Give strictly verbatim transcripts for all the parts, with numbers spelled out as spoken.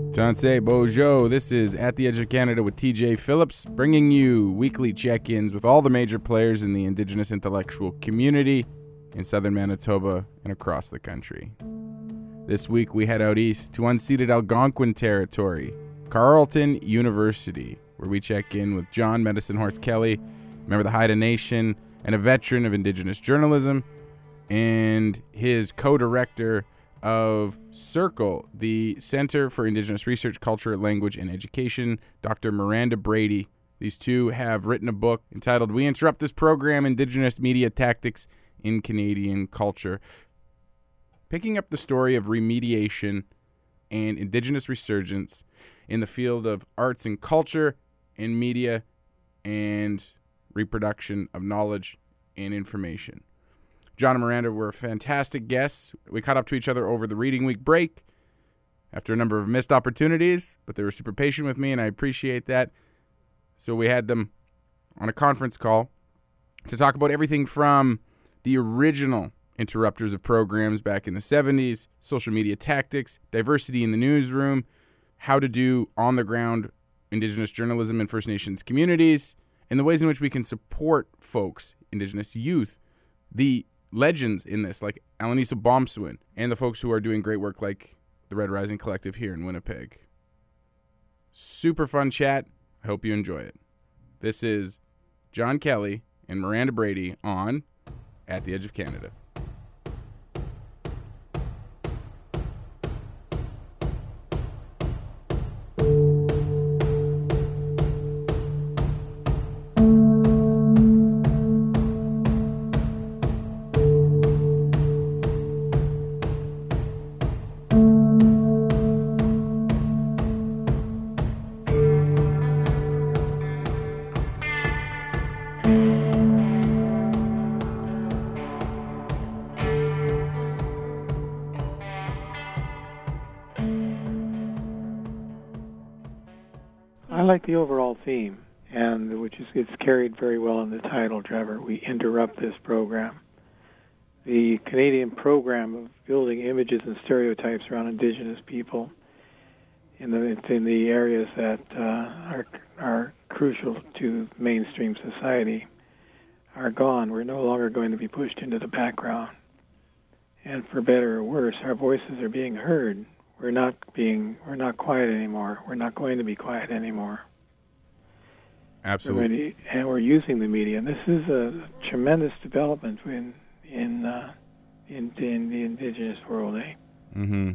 Tansei Bojo. This is At the Edge of Canada with T J Phillips, bringing you weekly check-ins with all the major players in the Indigenous intellectual community in southern Manitoba and across the country. This week we head out east to unceded Algonquin territory, Carleton University, where we check in with John Medicine Horse Kelly, member of the Haida Nation and a veteran of Indigenous journalism, and his co-director of CIRCLE, the Center for Indigenous Research, Culture, Language, and Education, Doctor Miranda Brady. These two have written a book entitled We Interrupt This Program, Indigenous Media Tactics in Canadian Culture, picking up the story of remediation and Indigenous resurgence in the field of arts and culture and media and reproduction of knowledge and information. John and Miranda were fantastic guests. We caught up to each other over the reading week break after a number of missed opportunities, but they were super patient with me, and I appreciate that. So we had them on a conference call to talk about everything from the original interrupters of programs back in the seventies, social media tactics, diversity in the newsroom, how to do on-the-ground Indigenous journalism in First Nations communities, and the ways in which we can support folks, Indigenous youth, the legends in this, like Alanisa Bomswin, and the folks who are doing great work like the Red Rising Collective here in Winnipeg. Super fun chat. I hope you enjoy it. This is John Kelly and Miranda Brady on At the Edge of Canada. I like the overall theme, and which is it's carried very well in the title, Trevor. We interrupt this program. The Canadian program of building images and stereotypes around Indigenous people in the in the areas that uh, are are crucial to mainstream society are gone. We're no longer going to be pushed into the background. And for better or worse, our voices are being heard. We're not being, we're not quiet anymore. We're not going to be quiet anymore. Absolutely. We're, and we're using the media. And this is a tremendous development in in uh, in, in the Indigenous world, eh? Mm-hmm.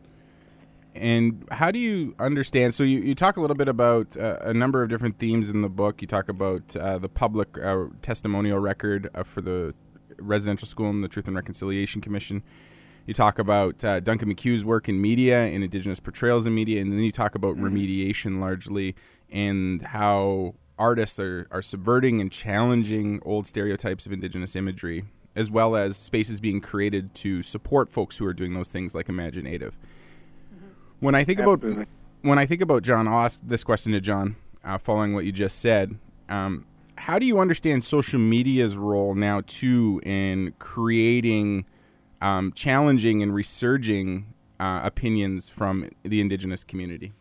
And how do you understand? So you, you talk a little bit about uh, a number of different themes in the book. You talk about uh, the public uh, testimonial record uh, for the residential school and the Truth and Reconciliation Commission. You talk about uh, Duncan McHugh's work in media and Indigenous portrayals in media, and then you talk about mm-hmm. remediation largely and how artists are, are subverting and challenging old stereotypes of Indigenous imagery, as well as spaces being created to support folks who are doing those things like Imaginative. Mm-hmm. When I think Absolutely. about when I think about John, I'll ask this question to John, uh, following what you just said. Um, how do you understand social media's role now too in creating Um, challenging and resurging uh, opinions from the Indigenous community?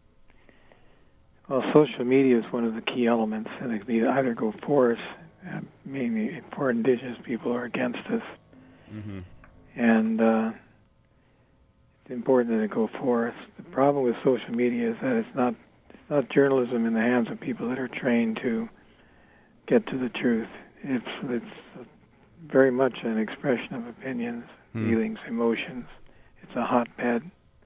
Well, social media is one of the key elements, and it can either go for us, uh, mainly for Indigenous people, or against us. Mm-hmm. And uh, it's important that it go for us. The problem with social media is that it's not it's not journalism in the hands of people that are trained to get to the truth. It's it's very much an expression of opinions, hmm. feelings, emotions. It's a hotbed.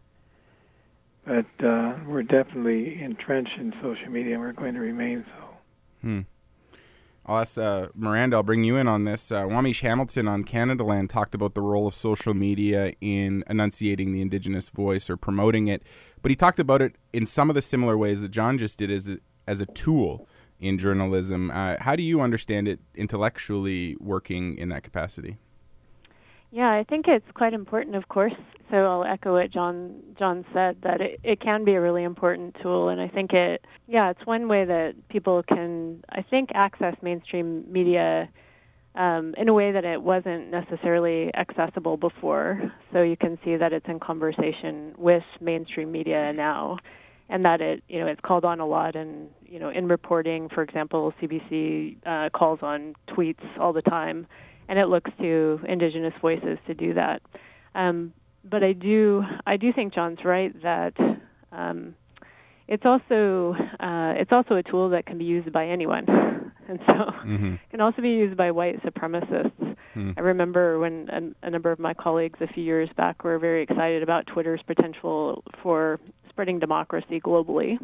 But uh, we're definitely entrenched in social media, and we're going to remain so. Hmm. I'll ask uh, Miranda, I'll bring you in on this. Uh, Wamish Hamilton on Canada Land talked about the role of social media in enunciating the Indigenous voice or promoting it, but he talked about it in some of the similar ways that John just did as a, as a tool in journalism. Uh, how do you understand it intellectually working in that capacity? Yeah, I think it's quite important, of course. So I'll echo what John John said, that it, it can be a really important tool. And I think it, yeah, it's one way that people can, I think, access mainstream media um, in a way that it wasn't necessarily accessible before. So you can see that it's in conversation with mainstream media now, and that it, you know, it's called on a lot. And, you know, in reporting, for example, C B C uh, calls on tweets all the time, and it looks to Indigenous voices to do that. Um, but I do, I do think John's right that um, it's also uh, it's also a tool that can be used by anyone, and so mm-hmm. it can also be used by white supremacists. Mm. I remember when a, a number of my colleagues a few years back were very excited about Twitter's potential for spreading democracy globally,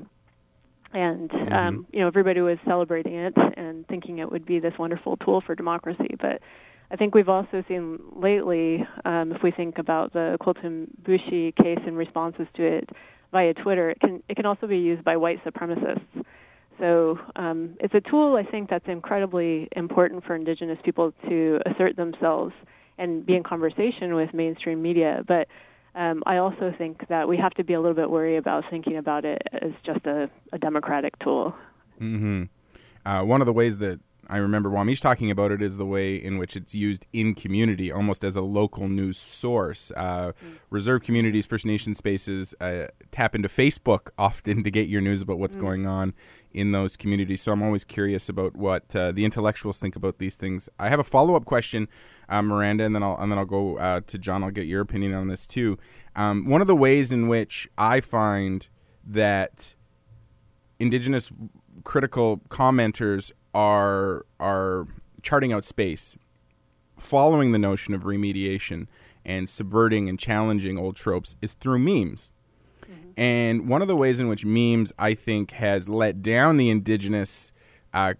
and mm-hmm. um, you know, everybody was celebrating it and thinking it would be this wonderful tool for democracy. But I think we've also seen lately, um, if we think about the Quilton Bushey case and responses to it via Twitter, it can it can also be used by white supremacists. So um, it's a tool, I think, that's incredibly important for Indigenous people to assert themselves and be in conversation with mainstream media. But um, I also think that we have to be a little bit wary about thinking about it as just a, a democratic tool. Mm-hmm. Uh, one of the ways that I remember Wamish talking about it is the way in which it's used in community, almost as a local news source. Uh, mm. Reserve communities, First Nation spaces uh, tap into Facebook often to get your news about what's mm. going on in those communities. So I'm always curious about what uh, the intellectuals think about these things. I have a follow-up question, uh, Miranda, and then I'll and then I'll go uh, to John. I'll get your opinion on this too. Um, one of the ways in which I find that Indigenous critical commenters are are charting out space, following the notion of remediation and subverting and challenging old tropes is through memes. Mm-hmm. And one of the ways in which memes, I think, has let down the Indigenous uh,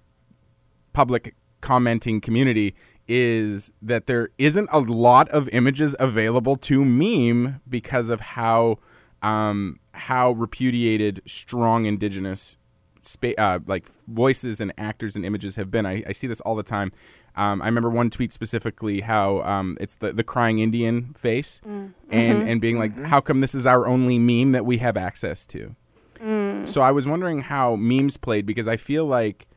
public commenting community is that there isn't a lot of images available to meme because of how um, how repudiated strong Indigenous Spa- uh, like voices and actors and images have been. I, I see this all the time. Um, I remember one tweet specifically how um, it's the, the crying Indian face mm. and, mm-hmm. and being like, mm-hmm. how come this is our only meme that we have access to? Mm. So I was wondering how memes played, because I feel like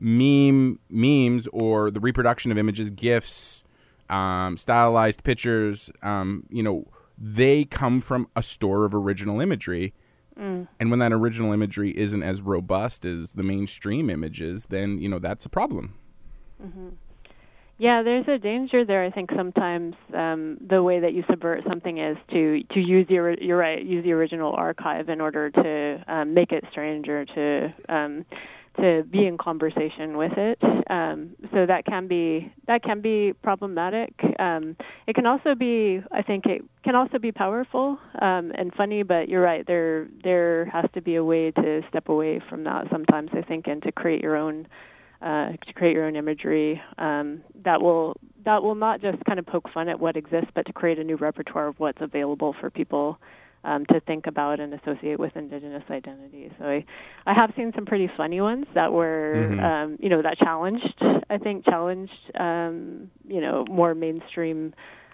meme memes or the reproduction of images, GIFs, um, stylized pictures, um, you know, they come from a store of original imagery. Mm. And when that original imagery isn't as robust as the mainstream images, then, you know, that's a problem. Mm-hmm. Yeah, there's a danger there. I think sometimes um, the way that you subvert something is to, to use the, you're right, use the original archive in order to um, make it strange or to um, to be in conversation with it. Um, so that can be that can be problematic. Um, it can also be, I think, it can also be powerful um, and funny. But you're right. There there has to be a way to step away from that sometimes, I think, and to create your own uh, to create your own imagery um, that will that will not just kind of poke fun at what exists, but to create a new repertoire of what's available for people Um, to think about and associate with Indigenous identity. So I, I have seen some pretty funny ones that were, mm-hmm. um, you know, that challenged, I think, challenged, um, you know, more mainstream,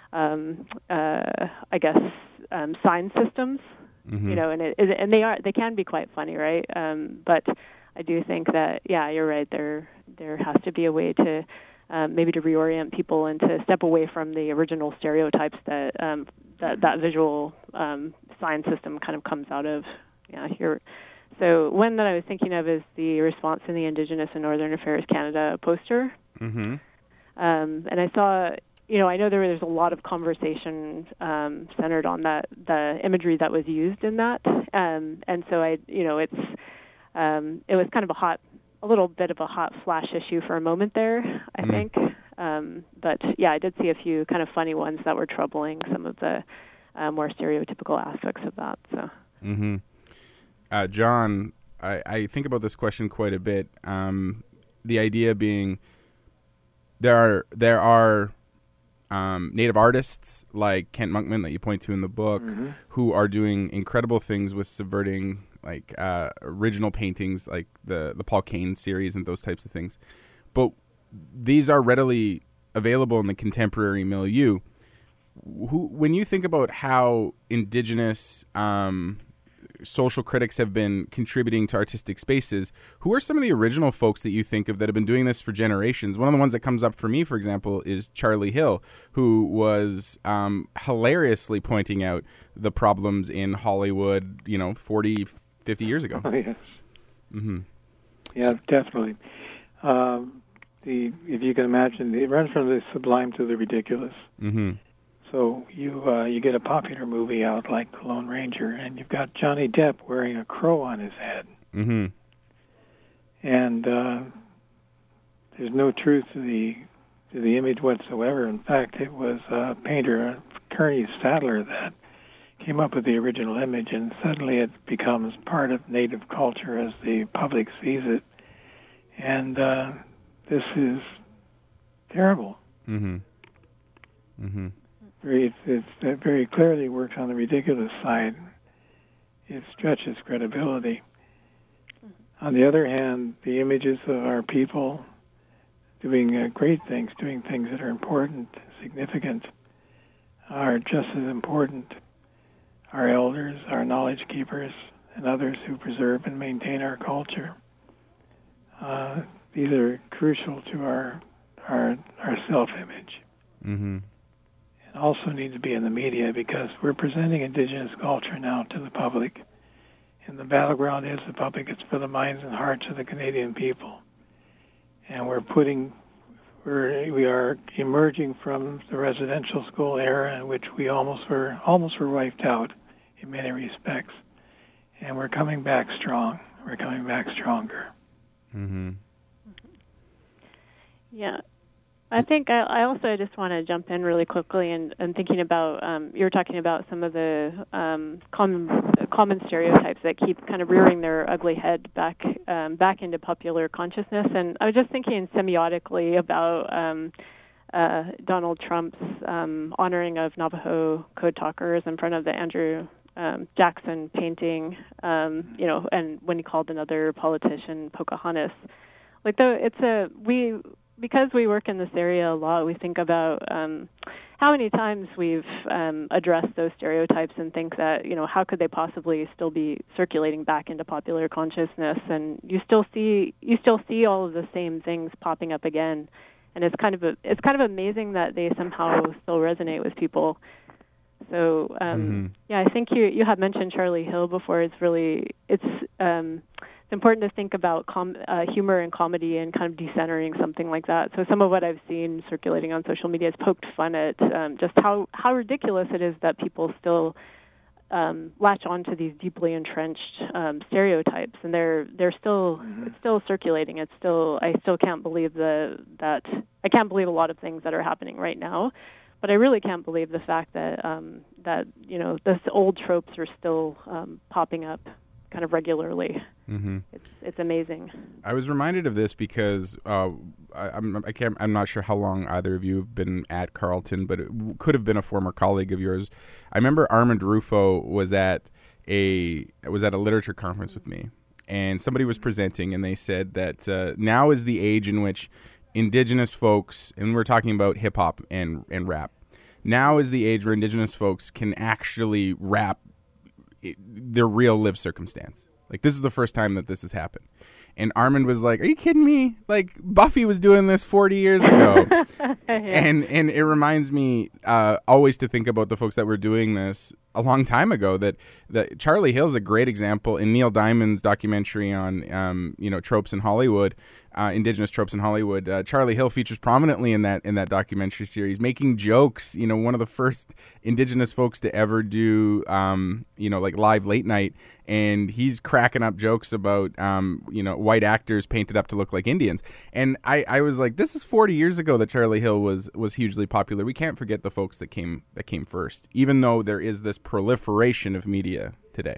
um, uh, I guess, um, sign systems, mm-hmm. you know, and it, and they are, they can be quite funny, right? Um, but I do think that, yeah, you're right. There, there has to be a way to um, maybe to reorient people and to step away from the original stereotypes that um, that, that visual um, sign system kind of comes out of. Yeah, here. So one that I was thinking of is the response in the Indigenous and Northern Affairs Canada poster. Mm-hmm. Um, and I saw, you know, I know there was a lot of conversation um, centered on that, the imagery that was used in that. Um, and so I, you know, it's um, it was kind of a hot, a little bit of a hot flash issue for a moment there, I mm-hmm. think. Um, but yeah, I did see a few kind of funny ones that were troubling some of the uh, more stereotypical aspects of that. So, mm-hmm. uh, John, I, I think about this question quite a bit. Um, the idea being there are there are um, Native artists like Kent Monkman that you point to in the book mm-hmm. who are doing incredible things with subverting like uh, original paintings, like the the Paul Kane series and those types of things, but these are readily available in the contemporary milieu. Who, when you think about how Indigenous um, social critics have been contributing to artistic spaces, who are some of the original folks that you think of that have been doing this for generations? One of the ones that comes up for me, for example, is Charlie Hill, who was um, hilariously pointing out the problems in Hollywood, you know, forty, fifty years ago. Oh, yes. Mm-hmm. Yeah, definitely. Um, the if you can imagine, it runs from the sublime to the ridiculous. Mm-hmm. So you uh, you get a popular movie out like The Lone Ranger, and you've got Johnny Depp wearing a crow on his head, mm-hmm. and uh, there's no truth to the to the image whatsoever. In fact, it was a painter, Kearney Sadler, that came up with the original image, and suddenly it becomes part of native culture as the public sees it, and uh, this is terrible. Mm-hmm. Mm-hmm. Very, it's, it very clearly works on the ridiculous side. It stretches credibility. On the other hand, the images of our people doing uh, great things, doing things that are important, significant, are just as important. Our elders, our knowledge keepers, and others who preserve and maintain our culture. Uh, these are crucial to our our, our self-image. Mm-hmm. Also need to be in the media, because we're presenting Indigenous culture now to the public. And the battleground is the public. It's for the minds and hearts of the Canadian people. And we're putting, we're, we are emerging from the residential school era in which we almost were, almost were wiped out in many respects. And we're coming back strong. We're coming back stronger. Mm-hmm. Yeah. I think I, I also just want to jump in really quickly and, and thinking about, um, you were talking about some of the um, common common stereotypes that keep kind of rearing their ugly head back um, back into popular consciousness. And I was just thinking semiotically about um, uh, Donald Trump's um, honoring of Navajo code talkers in front of the Andrew um, Jackson painting, um, you know, and when he called another politician Pocahontas. Like, though, it's a, we... Because we work in this area a lot, we think about um, how many times we've um, addressed those stereotypes and think that, you know, how could they possibly still be circulating back into popular consciousness? And you still see you still see all of the same things popping up again, and it's kind of a, it's kind of amazing that they somehow still resonate with people. So um, mm-hmm. yeah, I think you you have mentioned Charlie Hill before. It's really it's. Um, It's important to think about com- uh, humor and comedy and kind of decentering something like that. So some of what I've seen circulating on social media has poked fun at um, just how, how ridiculous it is that people still um, latch on to these deeply entrenched um, stereotypes, and they're they're still Mm-hmm. it's still circulating. It's still I still can't believe the that I can't believe a lot of things that are happening right now, but I really can't believe the fact that um, that you know those old tropes are still um, popping up kind of regularly. Mm-hmm. It's it's amazing. I was reminded of this because uh, I, I'm I can't I'm not sure how long either of you have been at Carleton, but it w- could have been a former colleague of yours. I remember Armand Rufo was at a was at a literature conference with me, and somebody was presenting, and they said that uh, now is the age in which Indigenous folks, and we're talking about hip hop and and rap. Now is the age where Indigenous folks can actually rap it, their real lived circumstance. Like, this is the first time that this has happened. And Armand was like, are you kidding me? Like, Buffy was doing this forty years ago. yeah. And and it reminds me uh, always to think about the folks that were doing this a long time ago. That, that Charlie Hill's a great example. In Neil Diamond's documentary on, um, you know, tropes in Hollywood, uh, Indigenous tropes in Hollywood, uh, Charlie Hill features prominently in that in that documentary series, making jokes. You know, one of the first Indigenous folks to ever do, um, you know, like live late night. And he's cracking up jokes about, um, you know, white actors painted up to look like Indians. And I, I was like, this is forty years ago that Charlie Hill was was hugely popular. We can't forget the folks that came that came first, even though there is this proliferation of media today.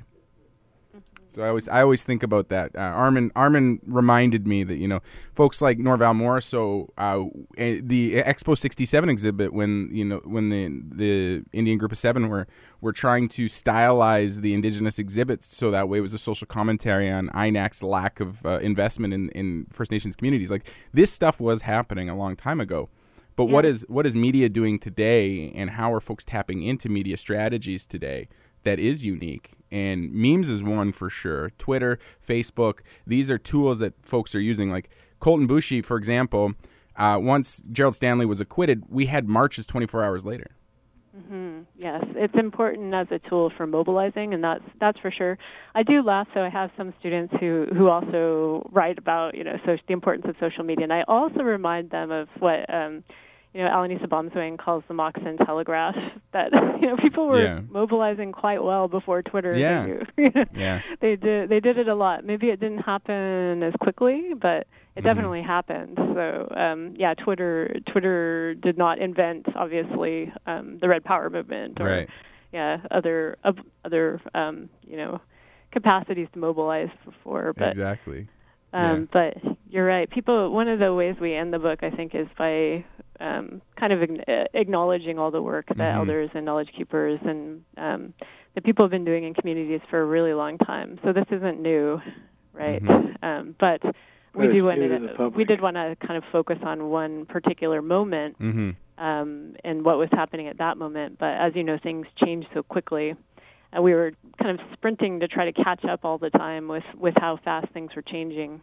So I always I always think about that. Uh, Armin Armin reminded me that, you know, folks like Norval Morrisseau, uh, the Expo sixty-seven exhibit, when you know when the the Indian Group of Seven were were trying to stylize the Indigenous exhibits so that way it was a social commentary on I N A C's lack of uh, investment in, in First Nations communities. Like, this stuff was happening a long time ago. But yeah. what is what is media doing today, and how are folks tapping into media strategies today that is unique. And memes is one for sure. Twitter, Facebook, these are tools that folks are using. Like Colton Bushi, for example, uh, once Gerald Stanley was acquitted, we had marches twenty-four hours later. Mm-hmm. Yes, it's important as a tool for mobilizing, and that's that's for sure. I do laugh, so I have some students who, who also write about, you know, so the importance of social media, and I also remind them of what, um, you know, Alanisa Bomswing calls the Moxon Telegraph, that, you know, people were yeah. mobilizing quite well before Twitter. Yeah. They, yeah. they did they did it a lot. Maybe it didn't happen as quickly, but it mm-hmm. definitely happened. So, um, yeah, Twitter Twitter did not invent, obviously, um, the Red Power movement or, right. yeah, other uh, other um, you know, capacities to mobilize before. But, exactly. Um, yeah. But you're right. People. One of the ways we end the book, I think, is by um, kind of ag- acknowledging all the work that mm-hmm. elders and knowledge keepers and um, that people have been doing in communities for a really long time. So this isn't new, right? Mm-hmm. Um, but we do want to we did want to kind of focus on one particular moment mm-hmm. um, and what was happening at that moment. But as you know, things change so quickly. And we were kind of sprinting to try to catch up all the time with, with how fast things were changing.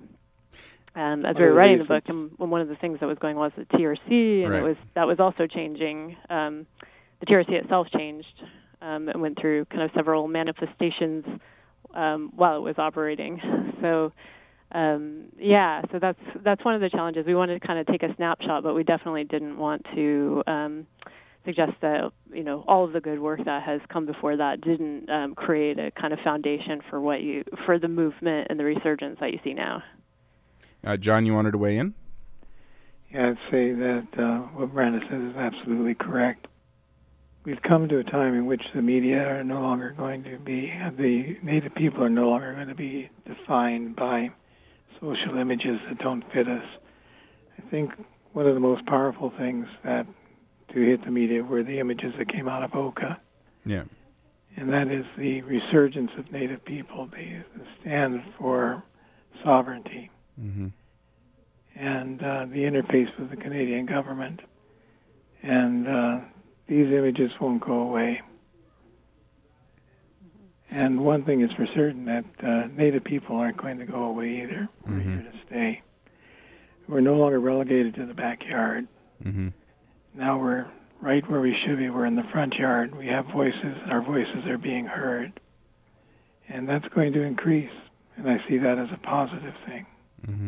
Um, as we were writing the book, and one of the things that was going on was the T R C, and right. it was that was also changing. Um, the T R C itself changed um, and went through kind of several manifestations um, while it was operating. So, um, yeah, so that's that's one of the challenges. We wanted to kind of take a snapshot, but we definitely didn't want to um, suggest that, you know, all of the good work that has come before that didn't um, create a kind of foundation for what you for the movement and the resurgence that you see now. Uh, John, you wanted to weigh in? Yeah, I'd say that uh, what Brenda says is absolutely correct. We've come to a time in which the media are no longer going to be, the Native people are no longer going to be defined by social images that don't fit us. I think one of the most powerful things that to hit the media were the images that came out of Oka. Yeah. And that is the resurgence of Native people. They stand for sovereignty. Mm-hmm. And uh, the interface with the Canadian government. And uh, these images won't go away. And one thing is for certain, that uh, Native people aren't going to go away either. We're mm-hmm. here to stay. We're no longer relegated to the backyard. Mm-hmm. Now we're right where we should be. We're in the front yard. We have voices. Our voices are being heard. And that's going to increase. And I see that as a positive thing. Mm-hmm.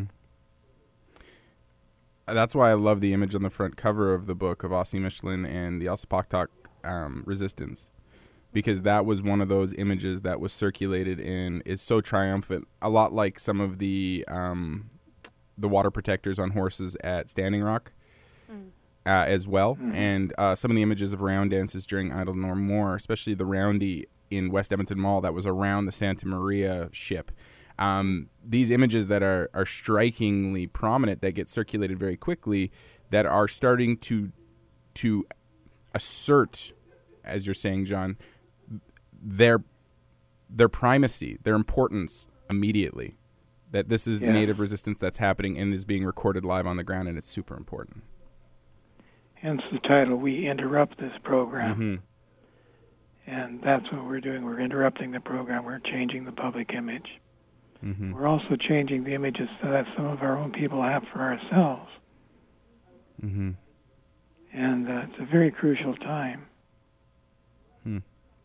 That's why I love the image on the front cover of the book of Osimishlan and the Elsipogtog um, resistance, because that was one of those images that was circulated and is so triumphant, a lot like some of the um, the water protectors on horses at Standing Rock mm. uh, as well, mm. and uh, some of the images of round dances during Idle No More, especially the roundy in West Edmonton Mall that was around the Santa Maria ship. Um, these images that are, are strikingly prominent, that get circulated very quickly, that are starting to to assert, as you're saying, John, their their primacy, their importance immediately. That this is yeah. Native resistance that's happening and is being recorded live on the ground, and it's super important. Hence the title, We Interrupt This Program. Mm-hmm. And that's what we're doing. We're interrupting the program. We're changing the public image. Mm-hmm. We're also changing the images that some of our own people have for ourselves. Mm-hmm. And uh, it's a very crucial time. Hmm.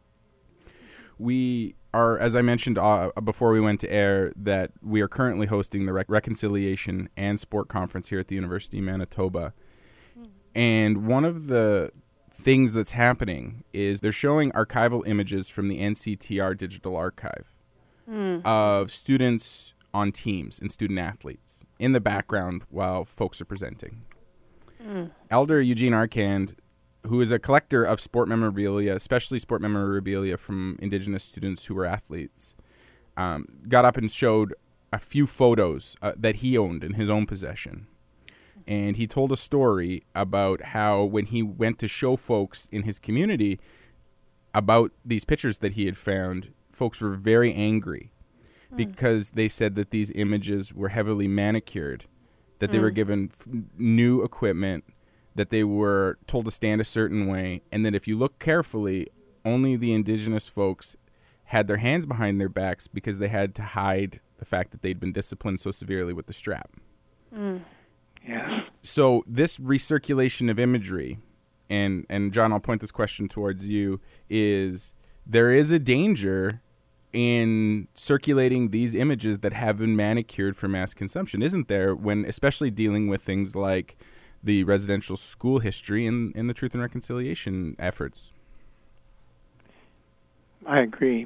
We are, as I mentioned uh, before we went to air, that we are currently hosting the Rec- Reconciliation and Sport Conference here at the University of Manitoba. Mm. And one of the things that's happening is they're showing archival images from the N C T R Digital Archive. Mm. Of students on teams and student athletes in the background while folks are presenting. Mm. Elder Eugene Arcand, who is a collector of sport memorabilia, especially sport memorabilia from Indigenous students who were athletes, um, got up and showed a few photos uh, that he owned in his own possession. And he told a story about how when he went to show folks in his community about these pictures that he had found, folks were very angry mm. because they said that these images were heavily manicured, that mm. they were given f- new equipment, that they were told to stand a certain way, and that if you look carefully, only the Indigenous folks had their hands behind their backs because they had to hide the fact that they'd been disciplined so severely with the strap. Mm. Yes. So this recirculation of imagery, and, and John, I'll point this question towards you, is there is a danger in circulating these images that have been manicured for mass consumption, isn't there, when especially dealing with things like the residential school history and, and the Truth and Reconciliation efforts? I agree.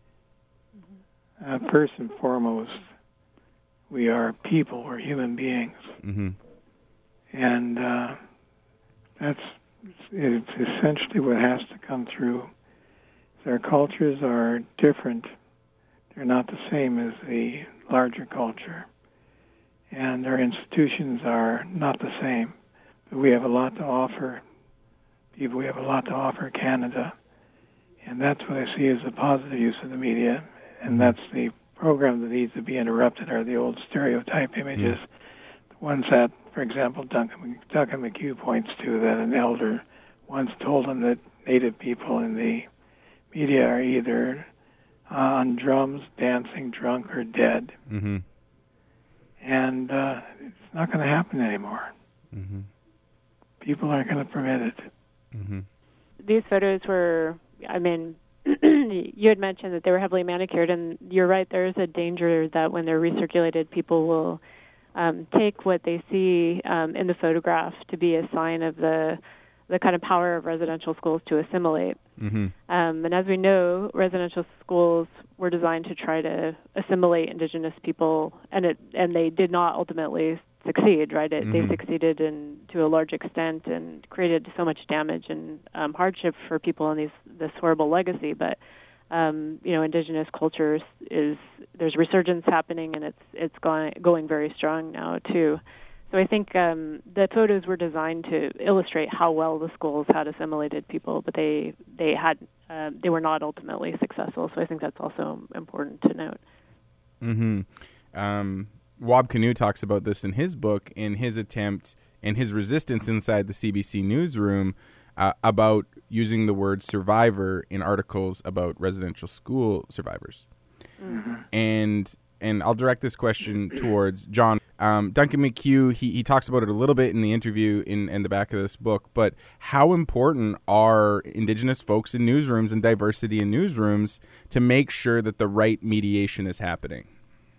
Uh, first and foremost, we are people, we're human beings. Mm-hmm. And uh, that's it's essentially what has to come through. Our cultures are different. They're not the same as the larger culture. And our institutions are not the same. But we have a lot to offer people. We have a lot to offer Canada. And that's what I see as a positive use of the media. And that's the program that needs to be interrupted are the old stereotype images. Mm. The ones that, for example, Duncan, Duncan McHugh points to, that an elder once told him that Native people in the media are either uh, on drums, dancing, drunk, or dead. Mm-hmm. And uh, it's not going to happen anymore. Mm-hmm. People aren't going to permit it. Mm-hmm. These photos were, I mean, you had mentioned that they were heavily manicured, and you're right, there is a danger that when they're recirculated, people will um, take what they see um, in the photograph to be a sign of the the kind of power of residential schools to assimilate. Mm-hmm. Um, and as we know, residential schools were designed to try to assimilate Indigenous people, and it and they did not ultimately succeed, right? It, Mm-hmm. They succeeded in, to a large extent and created so much damage and um, hardship for people in these this horrible legacy. But um, you know, Indigenous cultures is there's resurgence happening, and it's it's going going very strong now too. So I think um, the photos were designed to illustrate how well the schools had assimilated people, but they they had uh, they were not ultimately successful. So I think that's also important to note. Mm-hmm. Um, Wab Kinew talks about this in his book, in his attempt and his resistance inside the C B C newsroom uh, about using the word survivor in articles about residential school survivors. Mm-hmm. And and I'll direct this question towards John. Um, Duncan McHugh, he, he talks about it a little bit in the interview in, in the back of this book, but how important are Indigenous folks in newsrooms and diversity in newsrooms to make sure that the right mediation is happening?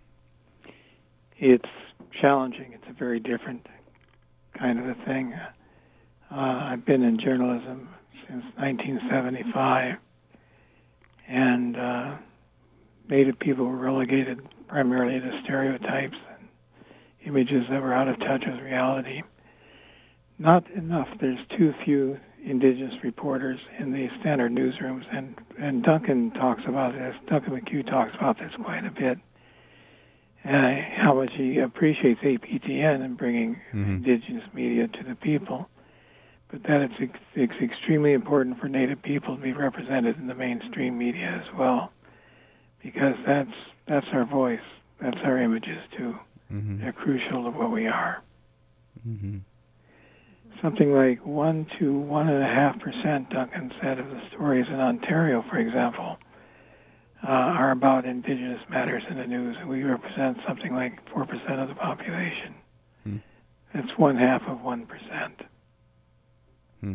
It's challenging. It's a very different kind of a thing. Uh, I've been in journalism since nineteen seventy-five, and uh, Native people were relegated primarily to stereotypes and images that were out of touch with reality. Not enough. There's too few Indigenous reporters in the standard newsrooms, and, and Duncan talks about this. Duncan McHugh talks about this quite a bit. Uh, how much he appreciates A P T N and bringing mm-hmm. Indigenous media to the people, but that it's, ex- it's extremely important for Native people to be represented in the mainstream media as well, because that's that's our voice, that's our images too. Mm-hmm. They're crucial to what we are. Mm-hmm. Something like one to one and a half percent, Duncan said, of the stories in Ontario, for example, uh, are about Indigenous matters in the news, and we represent something like four percent of the population. Hmm. That's one half of one percent. Hmm.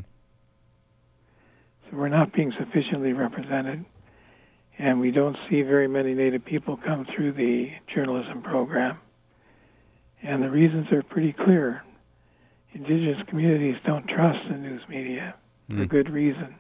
So we're not being sufficiently represented, and we don't see very many Native people come through the journalism program. And the reasons are pretty clear. Indigenous communities don't trust the news media mm. for good reason.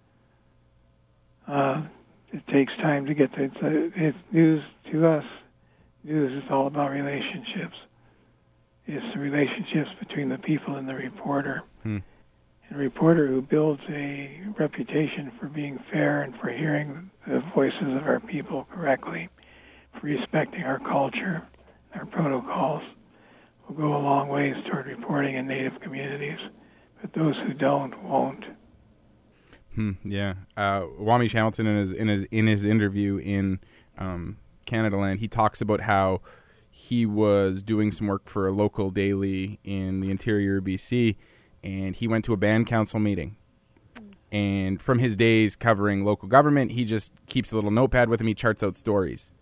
Uh, it takes time to get to it's, uh, it's news to us. News is all about relationships. It's the relationships between the people and the reporter. Mm. And a reporter who builds a reputation for being fair and for hearing the voices of our people correctly, for respecting our culture, our protocols, will go a long ways toward reporting in Native communities, but those who don't won't. Hmm, yeah, uh, Wamish Hamilton in his in his in his interview in um, Canadaland, he talks about how he was doing some work for a local daily in the interior of B C, and he went to a band council meeting, And from his days covering local government, he just keeps a little notepad with him. He charts out stories.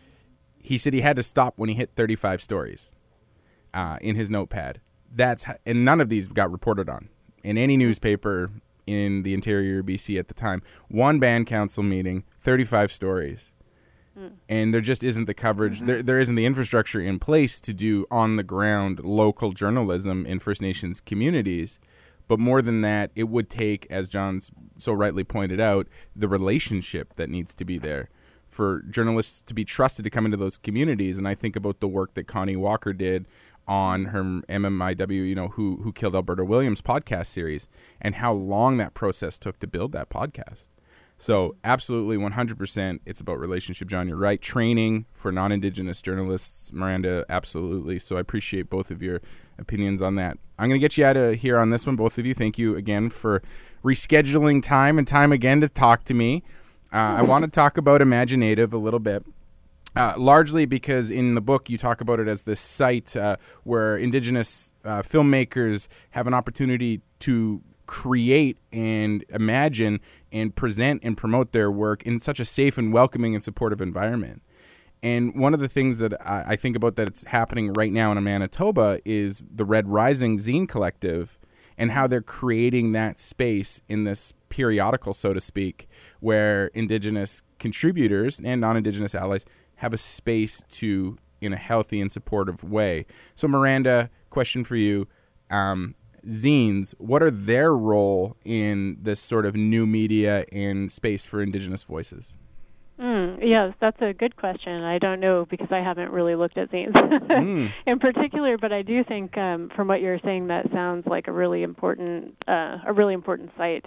He said he had to stop when he hit thirty-five stories uh, in his notepad. That's how, and none of these got reported on in any newspaper in the interior B C at the time. One band council meeting, thirty-five stories. Mm. And there just isn't the coverage. Mm-hmm. There, there isn't the infrastructure in place to do on-the-ground local journalism in First Nations communities. But more than that, it would take, as John's so rightly pointed out, the relationship that needs to be there for journalists to be trusted to come into those communities. And I think about the work that Connie Walker did on her M M I W, you know, who who killed Alberta Williams podcast series, and how long that process took to build that podcast. So absolutely one hundred percent it's about relationship, John. You're right. Training for non-Indigenous journalists, Miranda, absolutely. So I appreciate both of your opinions on that. I'm going to get you out of here on this one, both of you. Thank you again for rescheduling time and time again to talk to me. Uh, I want to talk about Imaginative a little bit. Uh, largely because in the book you talk about it as this site uh, where Indigenous uh, filmmakers have an opportunity to create and imagine and present and promote their work in such a safe and welcoming and supportive environment. And one of the things that I, I think about that's happening right now in Manitoba is the Red Rising Zine Collective and how they're creating that space in this periodical, so to speak, where Indigenous contributors and non-Indigenous allies have a space to, in a healthy and supportive way. So, Miranda, question for you. Um, zines, what are their role in this sort of new media and space for Indigenous voices? Mm, yes, that's a good question. I don't know because I haven't really looked at zines mm. in particular, but I do think um, from what you're saying, that sounds like a really important, uh, a really important site.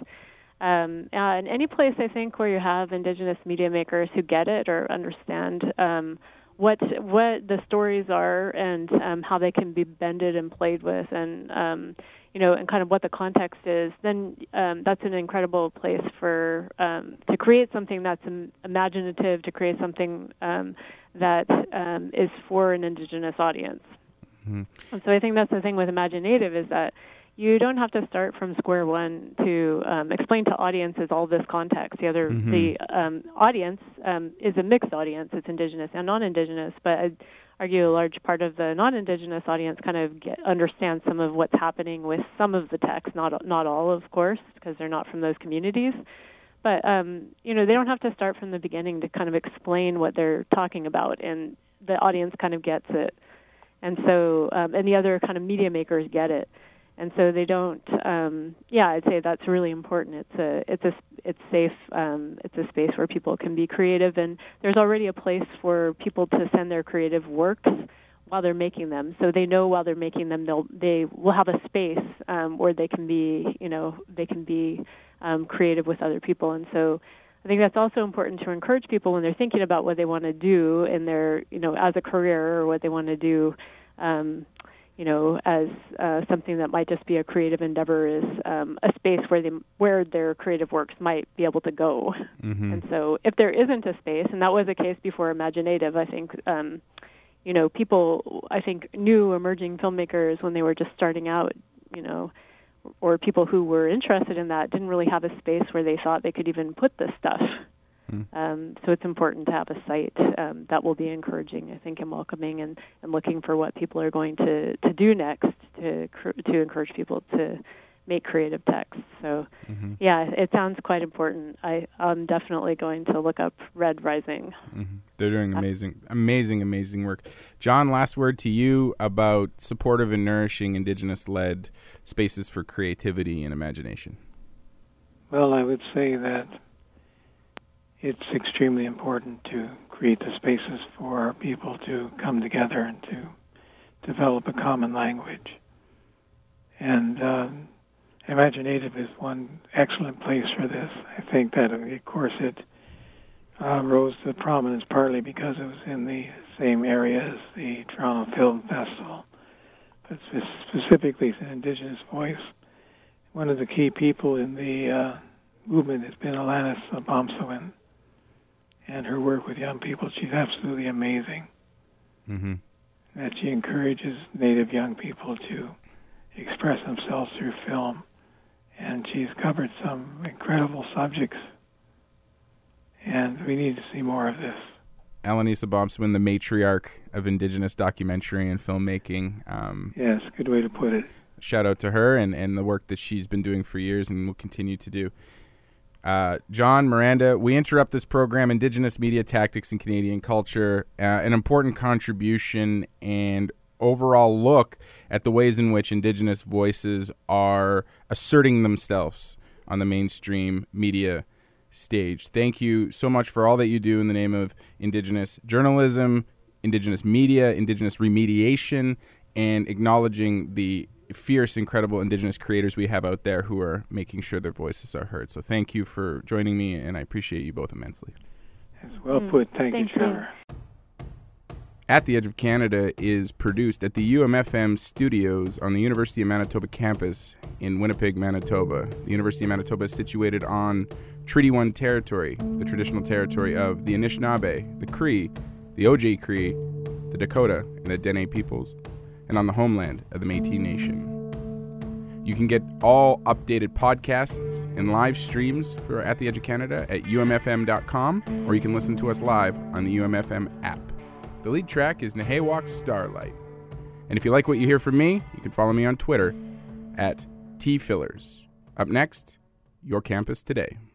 Um, and any place, I think, where you have Indigenous media makers who get it or understand um, what what the stories are and um, how they can be bended and played with, and um, you know, and kind of what the context is, then um, that's an incredible place for um, to create something that's im- imaginative, to create something um, that um, is for an Indigenous audience. Mm-hmm. And so I think that's the thing with Imaginative is that you don't have to start from square one to um, explain to audiences all this context. The other, mm-hmm. the um, audience um, is a mixed audience. It's Indigenous and non-Indigenous, but I'd argue a large part of the non-Indigenous audience kind of get, understands some of what's happening with some of the text, not not all, of course, because they're not from those communities. But um, you know, they don't have to start from the beginning to kind of explain what they're talking about, and the audience kind of gets it. And so, um, and the other kind of media makers get it. And so they don't. Um, yeah, I'd say that's really important. It's a, it's a, it's safe. Um, it's a space where people can be creative, and there's already a place for people to send their creative works while they're making them. So they know while they're making them, they'll they will have a space um, where they can be, you know, they can be um, creative with other people. And so I think that's also important to encourage people when they're thinking about what they want to do in their, you know, as a career or what they want to do. Um, you know, as uh, something that might just be a creative endeavor is um, a space where they, where their creative works might be able to go. Mm-hmm. And so if there isn't a space, and that was the case before Imaginative, I think, um, you know, people, I think, new emerging filmmakers when they were just starting out, you know, or people who were interested in that didn't really have a space where they thought they could even put this stuff. Mm-hmm. Um, so it's important to have a site um, that will be encouraging, I think, and welcoming, and, and looking for what people are going to, to do next to to encourage people to make creative text. So, mm-hmm. yeah, it sounds quite important. I, I'm definitely going to look up Red Rising. Mm-hmm. They're doing amazing, amazing, amazing work. John, last word to you about supportive and nourishing Indigenous-led spaces for creativity and imagination. Well, I would say that it's extremely important to create the spaces for people to come together and to develop a common language. And uh, Imaginative is one excellent place for this. I think that, of course, it uh, rose to prominence partly because it was in the same area as the Toronto Film Festival, but specifically it's an Indigenous voice. One of the key people in the uh, movement has been Alanis Obomsawin, and her work with young people. She's absolutely amazing. Mm-hmm. That she encourages Native young people to express themselves through film, and and she's covered some incredible subjects, and we need to see more of this. Alanisa Bompsman, the matriarch of Indigenous documentary and filmmaking. Um, yes, good way to put it. Shout out to her and, and the work that she's been doing for years and will continue to do. Uh, John, Miranda, we interrupt this program, Indigenous Media Tactics in Canadian Culture, uh, an important contribution and overall look at the ways in which Indigenous voices are asserting themselves on the mainstream media stage. Thank you so much for all that you do in the name of Indigenous journalism, Indigenous media, Indigenous remediation, and acknowledging the fierce, incredible Indigenous creators we have out there who are making sure their voices are heard. So thank you for joining me, and I appreciate you both immensely. That's well put. Thank, Thank you, Trevor. At the Edge of Canada is produced at the U M F M studios on the University of Manitoba campus in Winnipeg, Manitoba. The University of Manitoba is situated on Treaty one territory, the traditional territory of the Anishinaabe, the Cree, the O J Cree, the Dakota, and the Dene peoples, and on the homeland of the Métis Nation. You can get all updated podcasts and live streams for At the Edge of Canada at u m f m dot com, or you can listen to us live on the U M F M app. The lead track is Nehewak Starlight. And if you like what you hear from me, you can follow me on Twitter at T Fillers. Up next, Your Campus Today.